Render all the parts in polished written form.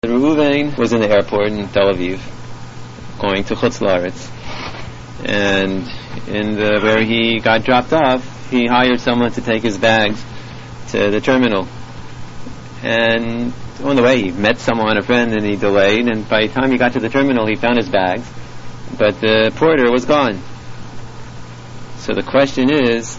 Reuven was in the airport in Tel Aviv, going to Chutz La'aretz, and where he got dropped off, he hired someone to take his bags to the terminal. And on the way, he met someone, a friend, and he delayed. And by the time he got to the terminal, he found his bags, but the porter was gone. So the question is,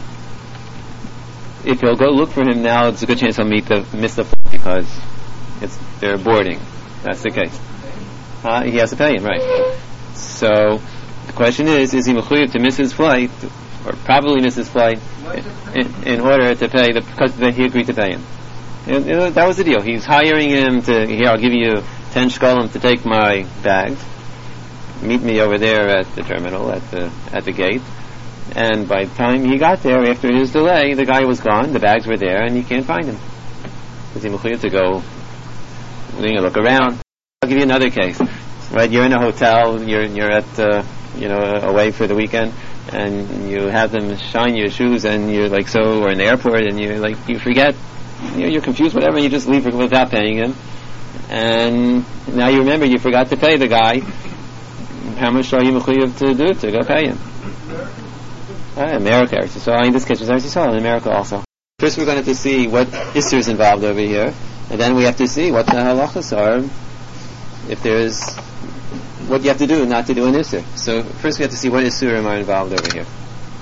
if he'll go look for him now, it's a good chance he'll miss the flight because they're boarding. That's the case. He has to pay him, right? So the question is he mechuyev to miss his flight, or probably miss his flight, in order to pay because he agreed to pay him? That was the deal. He's hiring him here, I'll give you 10 shkolim to take my bags. Meet me over there at the terminal, at the gate. And by the time he got there, after his delay, the guy was gone, the bags were there, and you can't find him. Is he mechuyev to go look around? I'll give you another case. Right, you're in a hotel, you're at away for the weekend, and you have them shine your shoes, and you're or in the airport, and you forget, you're confused, whatever, and you just leave without paying him, and now you remember you forgot to pay the guy. How much are you mechuyev to do to go pay him? America, so in this case, it's Eretz in America also. First, we're going to see what Isser is involved over here, and then we have to see what the halachas are. If there's what you have to do not to do an Isser. So first we have to see what Issurim are involved over here.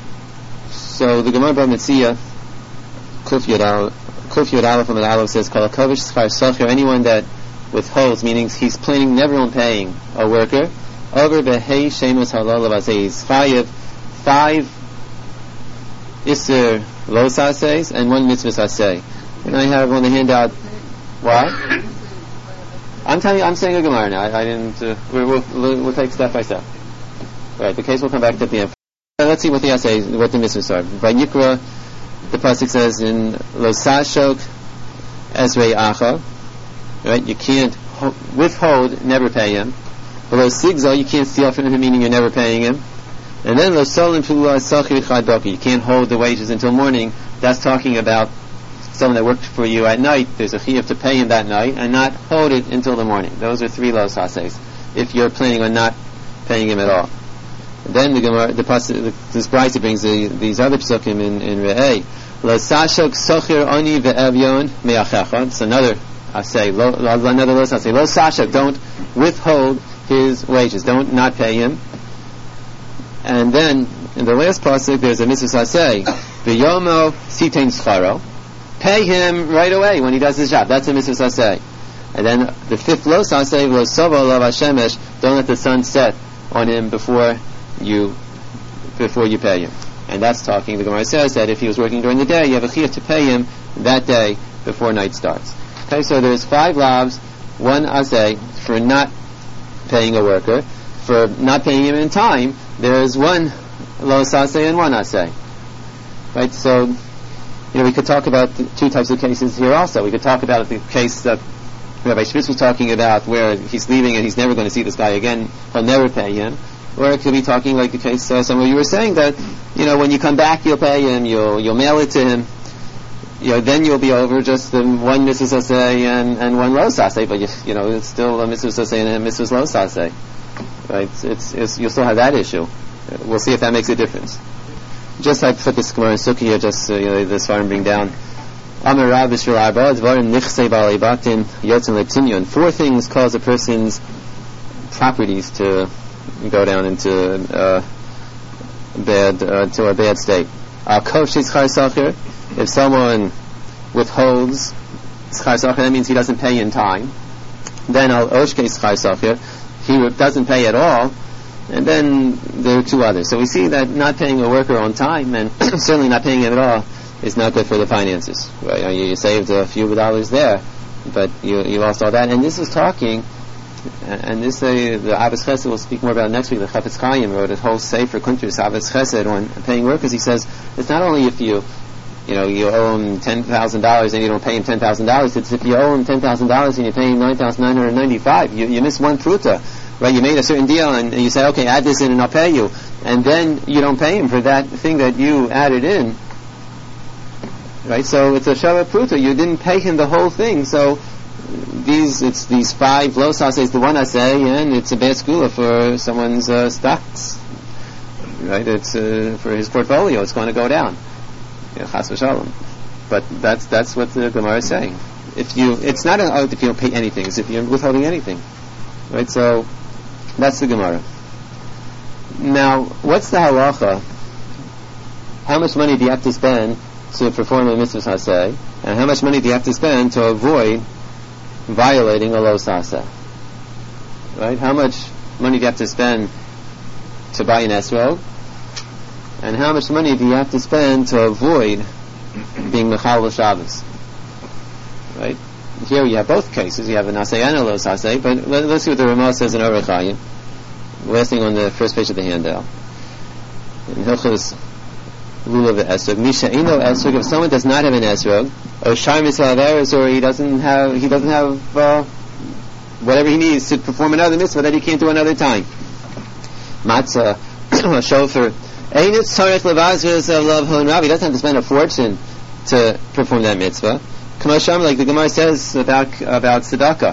So the Gemara Bava Metzia, Kuf Yud Aleph from the Aleph says, Kol HaKavish Schar Socher, anyone that withholds, meaning he's planning never on paying a worker, over Behei Shemus Halal Avazeiz, Chayev 5 Isser Lo Saseis and 1 Mitzvah Sasei. And I have on the handout, what? I'm saying a Gemara now. I didn't. We'll take step by step. All right, the case will come back to the end. Let's see what the essay, what the mitzvahs are. By Yikra, the pasuk says in Lo Sashok Ezrei Acha, right? You can't withhold, never pay him. Lo Sigzo, you can't steal from him, meaning you're never paying him. And then Lo Solim Pula Sachir Chadoki, you can't hold the wages until morning. That's talking about someone that worked for you at night. There's a chiyuv to pay him that night and not hold it until the morning. Those are 3 los haseis, if you're planning on not paying him at all. And then the Gemara, this Brisa brings these other psukim in Re'eh. Lo sashok socher oni ve'evyon me'achecha. It's another asay. Another los asay. Lo sashok, don't withhold his wages. Don't not pay him. And then in the last pasuk there's a mitzvah asay. V'yomo sitein scharo. Pay him right away when he does his job. That's a mitzvah saseh. And then the 5th lo saseh was sovo lav hashemesh. Don't let the sun set on him before you pay him. And that's talking. The Gemara says that if he was working during the day, you have a chiyuv to pay him that day before night starts. Okay, so there's 5 lavs, 1 aseh for not paying a worker. For not paying him in time, there's 1 lo saseh and 1 aseh. Right, so we could talk about 2 types of cases here also. We could talk about the case that Rabbi Schmitz was talking about where he's leaving and he's never going to see this guy again, he'll never pay him. Or it could be talking like the case somewhere you were saying that, when you come back you'll pay him, you'll mail it to him, then you'll be over just the 1 mitzvah saseh and 1 lo saseh, but it's still a mitzvah saseh and a mitzvah lo saseh. Right? You'll still have that issue. We'll see if that makes a difference. Just like put this Gemara in Sukkah here, just this far and bring down. Amar Rav B'Shvil Arba Dvarim Nichsei Ba'alei Batin Yotzin Letinyon. 4 things cause a person's properties to go down into a bad state. If someone withholds schar sacher, that means he doesn't pay in time. Then al oshkei schar sacher, he doesn't pay at all. And then there are 2 others. So we see that not paying a worker on time and certainly not paying him at all is not good for the finances. Right? You saved a few dollars there, but you lost all that. And this is talking, and this the Ahavas Chesed will speak more about next week. The Chafetz Chaim wrote a whole sefer Kuntres Ahavas Chesed on paying workers. He says it's not only if you owe him $10,000 and you don't pay him $10,000. It's if you owe him $10,000 and you pay him $9,995. You miss 1 pruta. Right, you made a certain deal and you say, okay, add this in and I'll pay you. And then you don't pay him for that thing that you added in. Right, so it's a Shavah Pruta. You didn't pay him the whole thing, so it's these 5 lo saseis, the one asay, and it's a bad skula for someone's stocks. Right? It's for his portfolio. It's going to go down. Chas v'shalom. But that's what the Gemara is saying. It's not an oath if you don't pay anything. It's if you're withholding anything. Right? So that's the Gemara. Now, what's the halacha? How much money do you have to spend to perform a mitzvah saseh? And how much money do you have to spend to avoid violating a lo saseh? Right? How much money do you have to spend to buy an esrog? And how much money do you have to spend to avoid being mechal Shabbos? Right? Here you have both cases. You have an asay and a lo saseh, but let's see what the Ramah says in Orach Chaim. Last thing on the first page of the handout. In Hilchos Lulav Esrog, Misha Ino Esrog, if someone does not have an Esrog, or Shar Mitzvah Averis, or he doesn't have whatever he needs to perform another mitzvah that he can't do another time. Matzah, a shofar, he doesn't have to spend a fortune to perform that mitzvah. Like the Gemara says about tzedakah,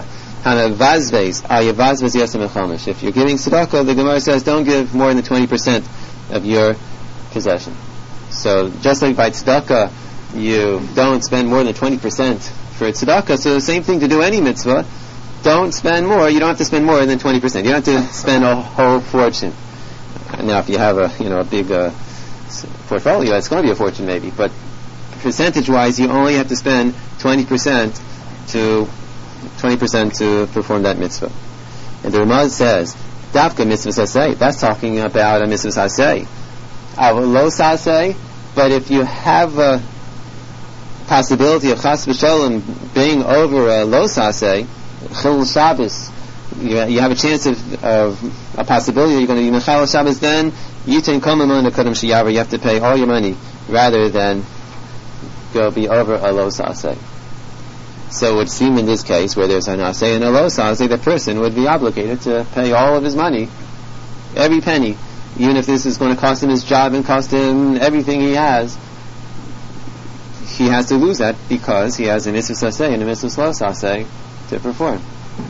if you're giving tzedakah, the Gemara says don't give more than 20% of your possession. So just like by tzedakah you don't spend more than 20% for tzedakah, so the same thing to do any mitzvah, don't spend more. You don't have to spend more than 20%. You don't have to spend a whole fortune. Now if you have a big portfolio, it's going to be a fortune maybe, but percentage wise you only have to spend 20% to perform that mitzvah. And the Ramaz says, Dafka mitzvah saseh, that's talking about a mitzvah saseh. A lo saseh, but if you have a possibility of chas v'sholem being over a lo saseh, chil Shabbos, you have a chance of a possibility you're going to be mechal Shabbos, then yitain kol mamon kodem sheyaver, you have to pay all your money rather than go be over a lo saseh. So it would seem in this case, where there's an asay and a lo saseh, the person would be obligated to pay all of his money, every penny, even if this is going to cost him his job and cost him everything he has to lose that because he has a mitzvah saseh and a mitzvah lo saseh to perform.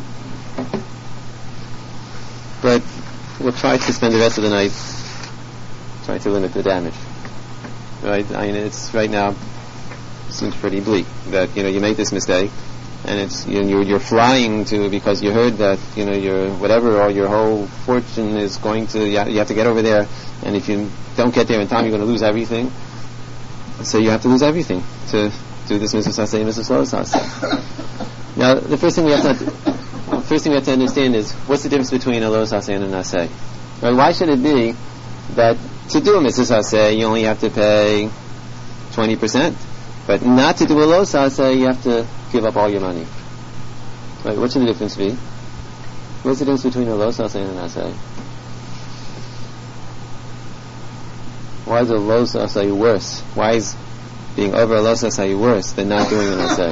But we'll try to spend the rest of the night trying to limit the damage. Right? I mean, it's right now seems pretty bleak that you make this mistake, and it's you're flying to because you heard that your whatever or your whole fortune is going to you have to get over there, and if you don't get there in time, you're going to lose everything. So you have to lose everything to do this mitzvah saseh, mitzvah lo saseh. Now, the first thing we have to understand is what's the difference between a lo saseh and an aseh. Right? Why should it be that to do a mitzvah saseh you only have to pay 20%? But not to do a lo saseh, you have to give up all your money. Right? What should the difference be? What's the difference between a lo saseh and an aseh? Why is a lo saseh worse? Why is being over a lo saseh worse than not doing an aseh?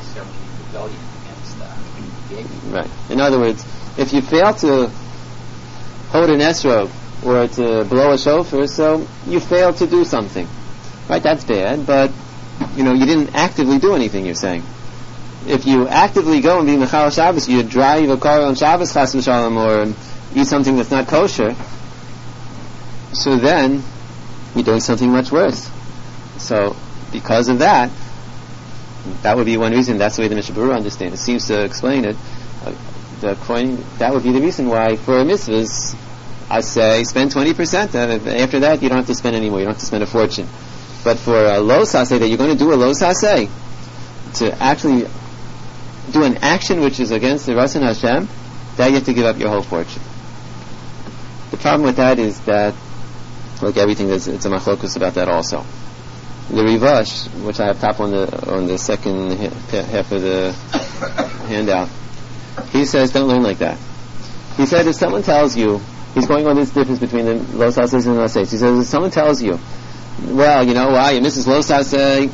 Right. In other words, if you fail to hold an esrog or to blow a shofar, so you failed to do something. Right? That's bad, but you didn't actively do anything, you're saying. If you actively go and be mechal Shabbos, you drive a car on Shabbos, chas v'shalom, or eat something that's not kosher, so then you're doing something much worse. So, because of that would be one reason. That's the way the Mishnah Berurah understands it. It seems to explain it. That would be the reason why for mitzvahs, I say spend 20%. After that, you don't have to spend any more. You don't have to spend a fortune. But for a lo saseh, that you're going to do a lo saseh, to actually do an action which is against the Ratzon Hashem, that you have to give up your whole fortune. The problem with that is that, like everything, it's a machlokus about that also. The Rivash, which I have top on the second half of the handout, he says don't learn like that. He said if someone tells you, he's going on this difference between the lo saseh and the aseh. He says if someone tells you, well, you know why you misses lo saseh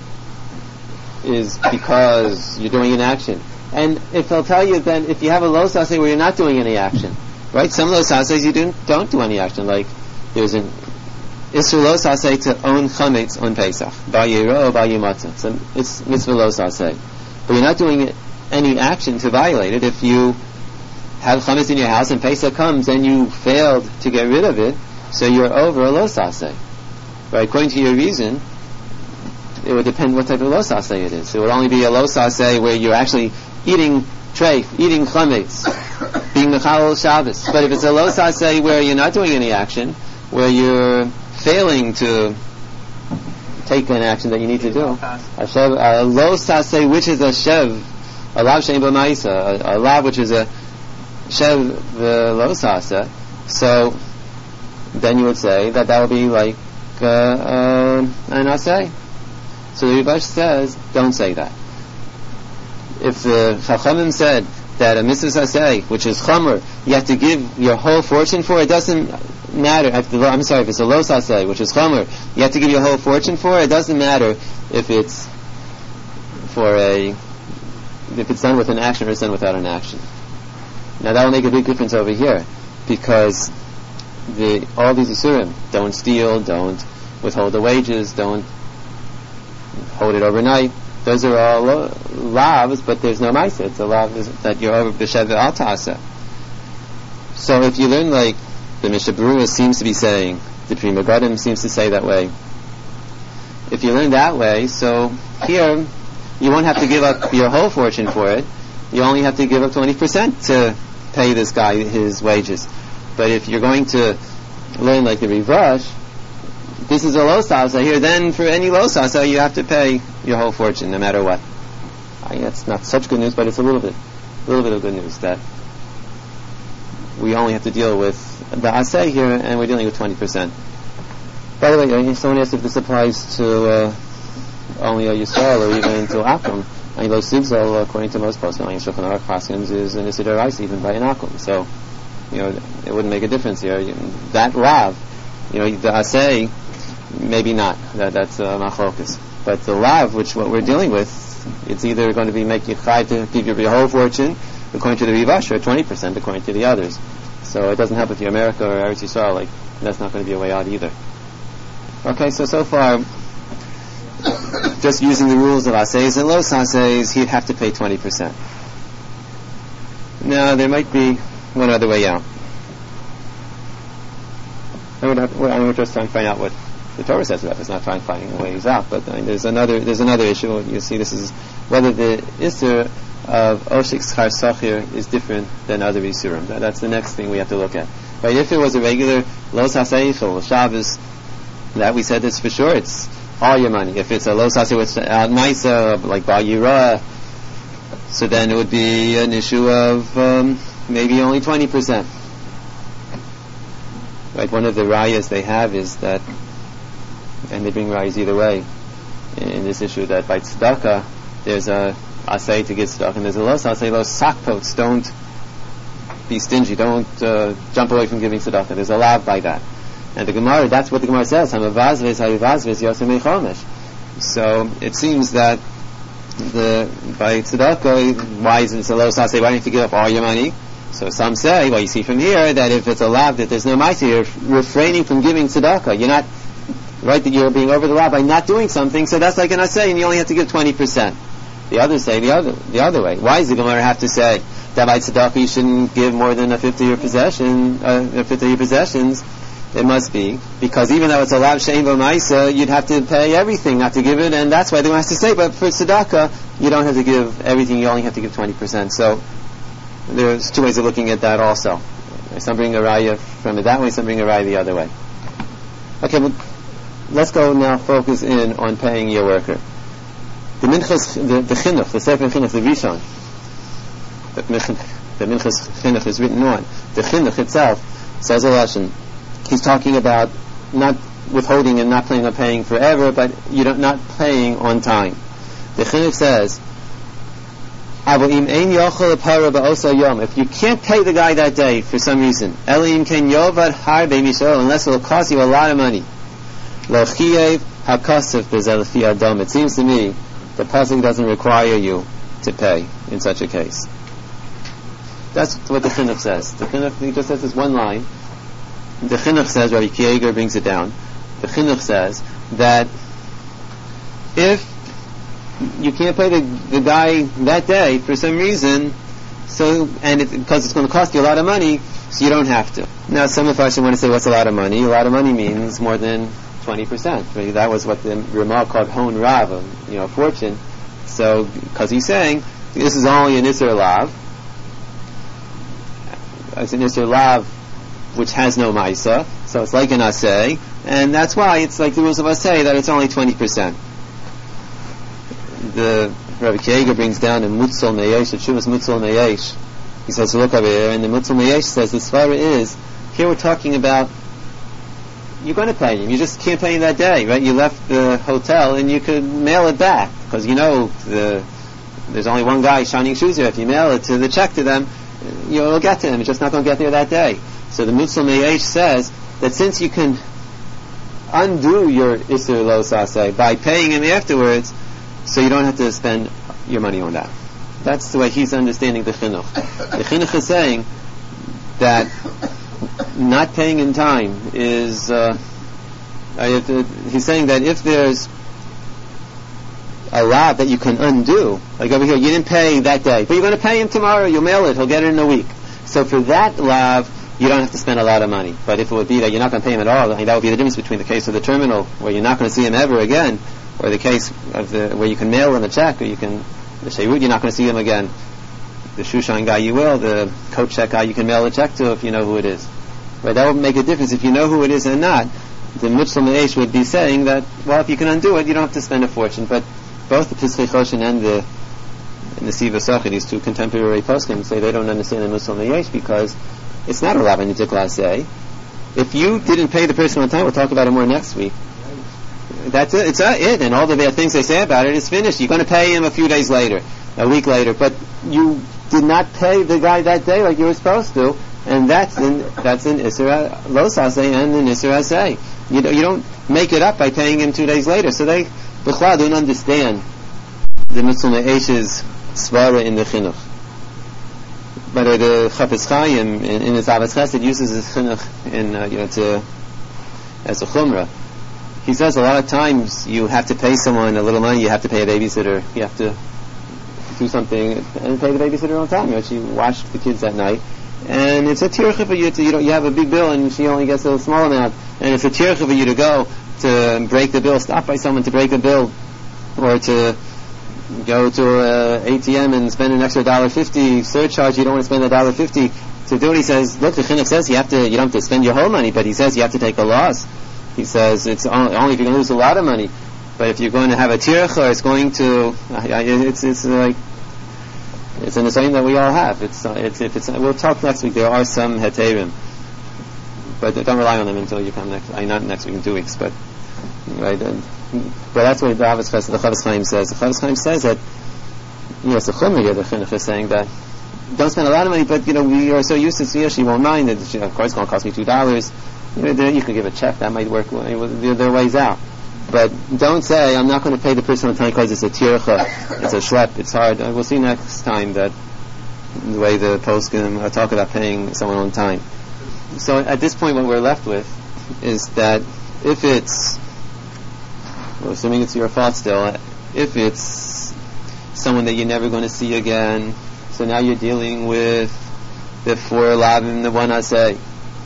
is because you're doing an action, and if they'll tell you then if you have a lo saseh where you're not doing any action, right? Some lo sasehs you don't do any action, like there's an Isser lo saseh to own chametz on Pesach, bar yiro, bar yimatzah. So it's mitzvah lo saseh, but you're not doing any action to violate it. If you have chametz in your house and Pesach comes and you failed to get rid of it, so you're over a lo saseh. Right? According to your reason, it would depend what type of lo saseh it is. It would only be a lo saseh where you're actually eating treif, eating chametz, being mechalel Shabbos. But if it's a lo saseh where you're not doing any action, where you're failing to take an action that you need to do, a lo saseh which is a shev, a lav shein b'maisa, a lav which is a shev lo saseh, so then you would say that would be like an aseh. So the Rivash says, don't say that. If the Chachamim said that a mitzvah aseh, which is chomer, you have to give your whole fortune for, it doesn't matter. If it's a lo aseh, which is chomer, you have to give your whole fortune for, it doesn't matter if it's done with an action or it's done without an action. Now that will make a big difference over here, because all these isurim, don't steal, don't withhold the wages, don't hold it overnight, those are all lavs, but there's no ma'aseh. It's a lav that you're over b'shev al ta'aseh. So if you learn like the Mishnah Berurah seems to be saying, the Pri Megadim seems to say that way, if you learn that way, so here you won't have to give up your whole fortune for it. You only have to give up 20% to pay this guy his wages. But if you're going to learn like the Rivash, this is a lo saseh here, then for any lo saseh you have to pay your whole fortune no matter what. That's not such good news, but it's a little bit of good news that we only have to deal with the aseh here, and we're dealing with 20%. By the way, someone asked if this applies to only a Yisrael or even to Akum. Lo Sigzol, according to most poskim, Shulchan Aruch Paskims, is an Isidar Rice even by an Akum. So, it wouldn't make a difference here. That lav, the aseh, maybe not. That's machlokas. But the lav, which what we're dealing with, it's either going to be make you chai to give your whole fortune, according to the Rivash, or 20% according to the others. So it doesn't help if you're America or Eretz Yisrael, that's not going to be a way out either. Okay, so far, just using the rules of asehs and los asehs, he'd have to pay 20%. Now, there might be one other way out. We're just trying to find out what the Torah says about this, not trying to find ways out. But there's another issue. You see, this is whether the Isser of Oshik Schar Sachir is different than other Isurim. That's the next thing we have to look at. Right? If it was a regular Los HaSeich or Shabbos, that we said this for sure, it's all your money. If it's a Los HaSeich with Al Maisa, like Bar Yirah, so then it would be an issue of maybe only 20%. Right? One of the rayas they have is that, and they bring rayas either way, in this issue that by tzedakah, there's a asay to give tzedakah, and there's a los asay, los sakpots, don't be stingy, don't jump away from giving tzedakah. There's a lav by that. And the Gemara, that's what the Gemara says, hamavazves, hayivazves, yosem mechomesh. So it seems that by tzedakah, why is it a los asay, why don't you have to give up all your money? So some say, well, you see from here that if it's a lav that there's no ma'aseh, you're refraining from giving tzedakah. You're not, right, that you're being over the law by not doing something, so that's like an asay, and you only have to give 20%. The others say the other way. Why does the Gemara have to say that by tzedakah you shouldn't give more than a fifth of your possessions? It must be because even though it's a lav shein b'maisa, you'd have to pay everything not to give it, and that's why the Gemara has to say. But for tzedakah, you don't have to give everything; you only have to give 20%. So there's two ways of looking at that also. Some bring a raya from it that way, some bring a raya the other way. Okay, well, let's go now focus in on paying your worker. The minchas, the chinuch, the sefer chinuch, the rishon, the minchas chinuch is written on. The chinuch itself says a lesson. He's talking about not withholding and not planning on paying forever, but not paying on time. The chinuch says, if you can't pay the guy that day for some reason, unless it will cost you a lot of money, it seems to me the pasuk doesn't require you to pay in such a case. That's what the chinuch says. The chinuch, he just says this one line. The chinuch says, Rabbi Kieger brings it down. The chinuch says that if you can't pay the guy that day for some reason, so, and because it's going to cost you a lot of money, so you don't have to. Now, some of us want to say, what's a lot of money? A lot of money means more than 20%. Maybe that was what the Ramah called hon rav, a fortune. So, because he's saying, this is only an Isser Lav. It's an Isser Lav which has no Maisa, so it's like an Aseh, and that's why it's like the rules of Aseh, that it's only 20%. The Rabbi Kiega brings down in Mutzel Meyesh, the Shuvas Mutzel Meyesh. He says, look over here, and the Mutzel Meyesh says, the Svara is, here we're talking about, you're going to pay him, you just can't pay him that day, right? You left the hotel, and you could mail it back, because there's only one guy shining shoes here. If you mail it to the check to them, it'll get to them. It's just not going to get there that day. So the Mutzel Meyesh says that since you can undo your Isur Lo Saseh by paying him afterwards, so you don't have to spend your money on that. That's the way he's understanding the Chinuch. The Chinuch is saying that not paying in time is, he's saying that if there's a lav that you can undo, like over here, you didn't pay that day, but you're going to pay him tomorrow, you'll mail it, he'll get it in a week. So for that lav, you don't have to spend a lot of money. But if it would be that you're not going to pay him at all, that would be the difference between the case of the terminal, where you're not going to see him ever again, or the case of where you can mail him a check, or you can, the Sheirut, you're not going to see him again. The Shushan guy you will, the coat check guy you can mail a check to if you know who it is. Right? That would make a difference if you know who it is or not. The Mutzel Meyesh would be saying that, well, if you can undo it, you don't have to spend a fortune. But both the Pischei Choshen and the Siva Sachi, these two contemporary poskim, say they don't understand the Mutzel Meyesh because it's not a Rabbi Nidik Laseh. If you didn't pay the person on time, we'll talk about it more next week. That's it. It's it, and all the bad things they say about it is finished. You're going to pay him a few days later, a week later, but you did not pay the guy that day like you were supposed to, and that's in Isser Lo Saseh and in Isser Aseh. You don't make it up by paying him 2 days later. So they B'chlal don't understand the Mutzel Me'esh's svara in the chinuch. But the Chafetz Chaim in his Ahavas Chesed uses his chinuch as a chumrah. He says a lot of times you have to pay someone a little money, you have to pay a babysitter, you have to do something and pay the babysitter on time. She watched the kids that night, and it's a tircha for you to, you have a big bill and she only gets a small amount, and it's a tircha for you to go to break the bill, stop by someone to break the bill, or to go to a ATM and spend an extra $1.50 surcharge. You don't want to spend $1.50 to do it. He says, look, the chinuch says you don't have to spend your whole money, but he says you have to take a loss. He says it's only if you're going to lose a lot of money. But if you're going to have a tircha, it's going to it's like it's an assignment that we all have. We'll talk next week. There are some heterim, but don't rely on them until you come next. Not next week, in 2 weeks, but right. But that's what the Chafetz Chaim says. The Chafetz Chaim says that it's a chumrah here. The chinuch is saying that don't spend a lot of money, but we are so used to it. She won't mind. Of course, it's going to cost me $2. You can give a check. That might work. There are ways out. But don't say, I'm not going to pay the person on time because it's a tircha, it's a shlep, it's hard. We'll see next time that the way the poskim talk about paying someone on time. So at this point what we're left with is that if it's, assuming it's your fault still, if it's someone that you're never going to see again, so now you're dealing with the 4 lavim, the 1 aseh.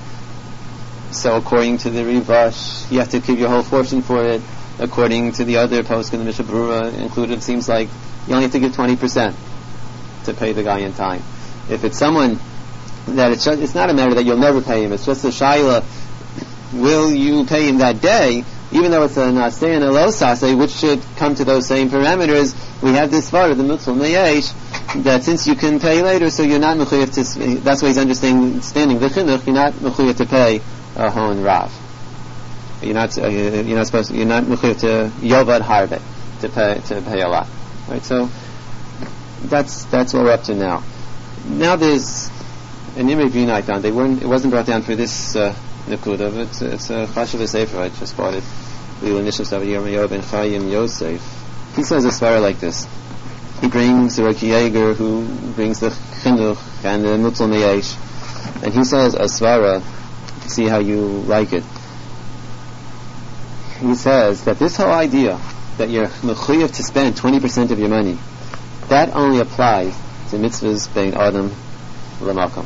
So according to the Rivash, you have to give your whole fortune for it. According to the other poskim, the Mishnah Berurah included, it seems like you only have to give 20% to pay the guy in time. If it's someone that it's not a matter that you'll never pay him, it's just a shaila, will you pay him that day, even though it's a naseh and a lo saseh, which should come to those same parameters. We have this far of the Mutzel Meyesh, that since you can pay later, so you're not mechuyev to, that's why he's understanding the chinuch, you're not mechuyev to pay a hon rav. You're not mechuyev to yovad harbe, to pay a lot. Right? So that's what we're up to now. Now there's an Imre Vina I found. It wasn't brought down for this nekuda, but it's a chashuv sefer. I just bought it. Lila Nishos David Yirmiyahu ben Chaim Yosef. He says a svara like this. He brings the Rabbi Yeager, who brings the chinuch and the Mutzel Meyesh, and he says a svara. See how you like it. He says that this whole idea that you're mechuyev to spend 20% of your money, that only applies to mitzvahs bein adam l'makom.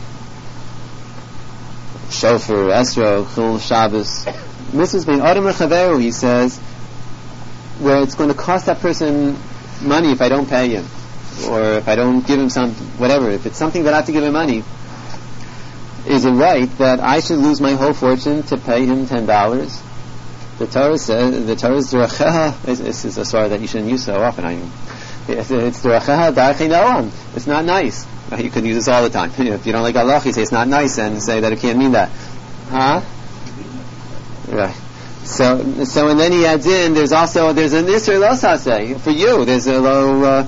Shofar, Esro, Chil, Shabbos. Mitzvahs bein adam l'chaveru, he says, where it's going to cost that person money if I don't pay him, or if I don't give him some, whatever. If it's something that I have to give him money, is it right that I should lose my whole fortune to pay him $10? The Torah says, the Torah's D'Racheha, this is a story that you shouldn't use so often. It's D'Racheha D'Archei Noam. It's not nice. You could use this all the time. If you don't like Allah, you say it's not nice and say that it can't mean that. Huh? Right. So and then he adds in, there's an Isser Lo Saseh. For you, there's a low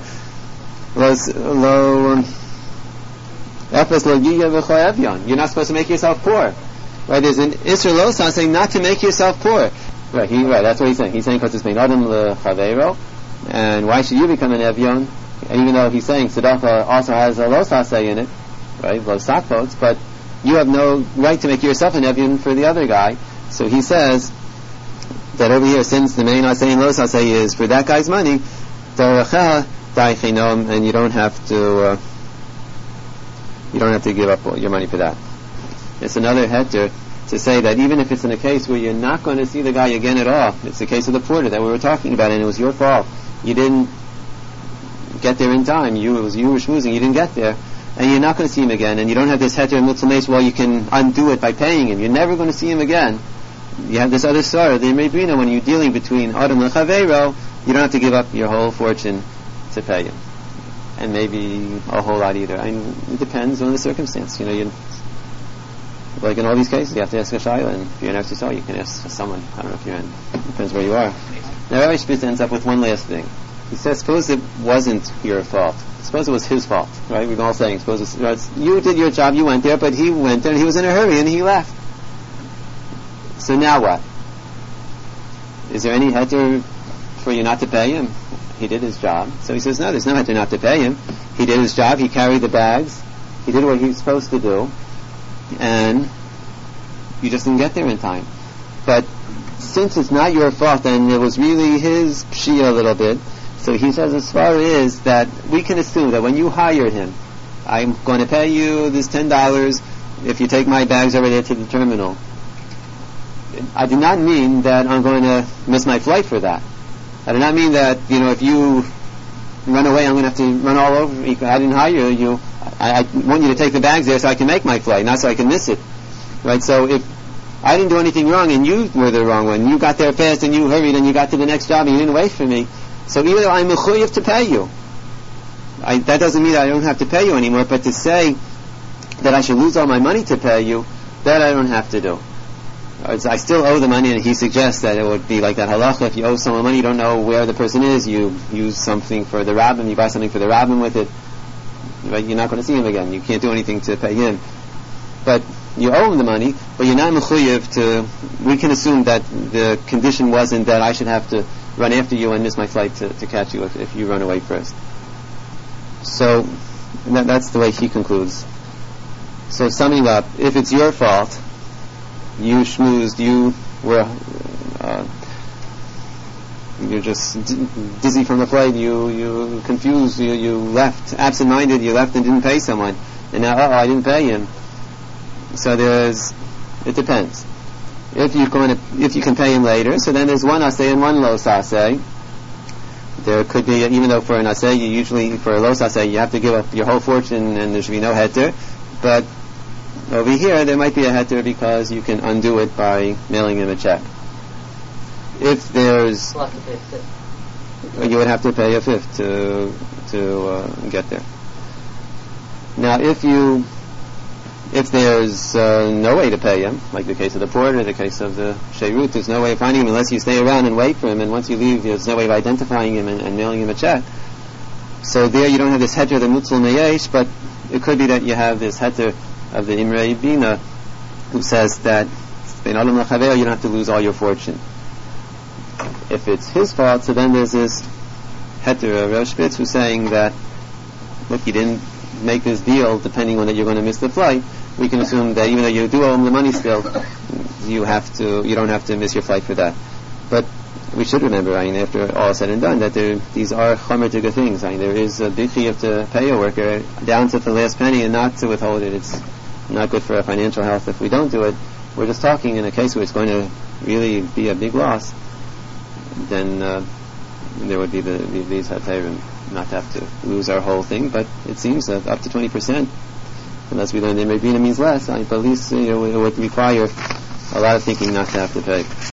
you're not supposed to make yourself poor. Right? There's an Isser Lo Saseh not to make yourself poor. Right, that's what he's saying. He's saying because it's bein adam l'chaveiro, and why should you become an Evyon? And even though he's saying tzedakah also has a lo saseh in it, right, lo sakvots, but you have no right to make yourself an Evyon for the other guy. So he says that over here, since the main aseh and lo saseh is for that guy's money, d'aracha d'archei noam, and you don't have to give up all your money for that. It's another heter to say that even if it's in a case where you're not going to see the guy again at all, it's the case of the porter that we were talking about, and it was your fault. You didn't get there in time. You were schmoozing. You didn't get there, and you're not going to see him again. And you don't have this heter and mitzvah mace. Well, you can undo it by paying him. You're never going to see him again. You have this other sorrow, the Imrei Bina, when you're dealing between Adam and Chaveiro, you don't have to give up your whole fortune to pay him, and maybe a whole lot either. It depends on the circumstance. Like in all these cases, you have to ask a shayla, and if you're in Eretz Yisrael, you can ask someone. I don't know if you're in. Depends where you are. Now, Rabbi Spitz ends up with one last thing. He says, suppose it wasn't your fault. Suppose it was his fault, right? We're all saying, suppose you did your job, you went there, but he went there, and he was in a hurry, and he left. So now what? Is there any heter for you not to pay him? He did his job. So he says, no, there's no heter not to pay him. He did his job, he carried the bags, he did what he was supposed to do, and you just didn't get there in time. But since it's not your fault and it was really his pshia a little bit, so he says as far is that we can assume that when you hired him, I'm going to pay you this $10 if you take my bags over there to the terminal. I do not mean that I'm going to miss my flight for that. I do not mean that, if you run away, I'm going to have to run all over. I didn't hire you. I want you to take the bags there so I can make my flight, not so I can miss it. Right? So if I didn't do anything wrong and you were the wrong one, you got there fast and you hurried and you got to the next job and you didn't wait for me, so even though I'm mechuyev to pay you, that doesn't mean that I don't have to pay you anymore, but to say that I should lose all my money to pay you, that I don't have to do. I still owe the money, and he suggests that it would be like that halacha. If you owe someone money, you don't know where the person is, you use something for the rabbin, you buy something for the rabbin with it, right? You're not going to see him again. You can't do anything to pay him. But you owe him the money, but you're not mechuyev to. We can assume that the condition wasn't that I should have to run after you and miss my flight to catch you if you run away first. So that's the way he concludes. So summing up, if it's your fault, you schmoozed, you were you're just dizzy from the flight, you confused, you left absent-minded, you left and didn't pay someone, and now I didn't pay him. So it depends. If you can pay him later, so then there's one aseh and one lo aseh. There could be, even though for an aseh, for a lo aseh, you have to give up your whole fortune and there should be no heter, but over here there might be a heter because you can undo it by mailing him a check. If there's, you would have to pay a fifth to get there. Now, if there's no way to pay him, like the case of the porter, the case of the sheirut, there's no way of finding him unless you stay around and wait for him, and once you leave, there's no way of identifying him and mailing him a check. So there you don't have this heter, the mutzal meyesh, but it could be that you have this heter of the Imrei Bina, who says that bein adam l'chaveiro, you don't have to lose all your fortune. If it's his fault, so then there's this heter of Rav Spitz who's saying that, look, you didn't make this deal depending on that you're going to miss the flight. We can assume that even though you do owe him the money still, you don't have to miss your flight for that. But we should remember, after all is said and done, that these are chomer to good things. There is a big chiyuv to pay a worker down to the last penny and not to withhold it. It's not good for our financial health if we don't do it. We're just talking in a case where it's going to really be a big loss. Then there would be these hatayrim, not to have to lose our whole thing. But it seems that up to 20%, unless we learn that Rebbeinu means less, but at least it would require a lot of thinking not to have to pay.